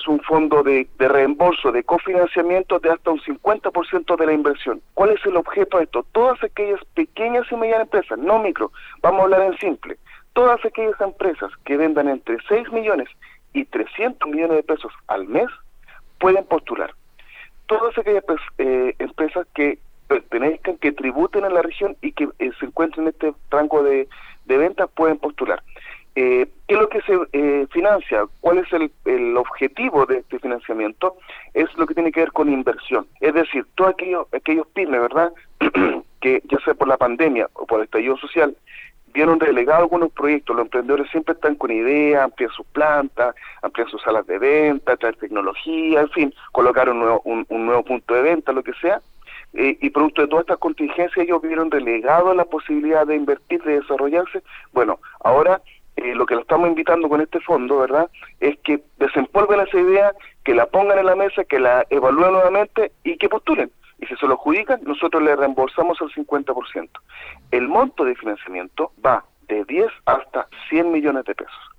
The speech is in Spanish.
es un fondo de reembolso, de cofinanciamiento de hasta un 50% de la inversión. ¿Cuál es el objeto de esto? Todas aquellas pequeñas y medianas empresas, no micro, vamos a hablar en simple, todas aquellas empresas que vendan entre 6 millones y 300 millones de pesos al mes pueden postular. Todas aquellas empresas que pertenezcan, que tributen en la región y que se encuentren en este rango de ventas pueden postular. ¿Qué es lo que se financia? ¿Cuál es el objetivo de este financiamiento? Es lo que tiene que ver con inversión. Es decir, todos aquellos pymes, ¿verdad?, que ya sea por la pandemia o por el estallido social, vieron relegados algunos proyectos. Los emprendedores siempre están con ideas, amplían sus plantas, amplían sus salas de venta, traer tecnología, en fin, colocar un nuevo punto de venta, lo que sea. Y producto de todas estas contingencias ellos vieron relegado la posibilidad de invertir, de desarrollarse. Bueno, ahora lo que lo estamos invitando con este fondo, ¿verdad?, es que desempolven esa idea, que la pongan en la mesa, que la evalúen nuevamente y que postulen. Y si se lo adjudican, nosotros le reembolsamos el 50%. El monto de financiamiento va de 10 hasta 100 millones de pesos.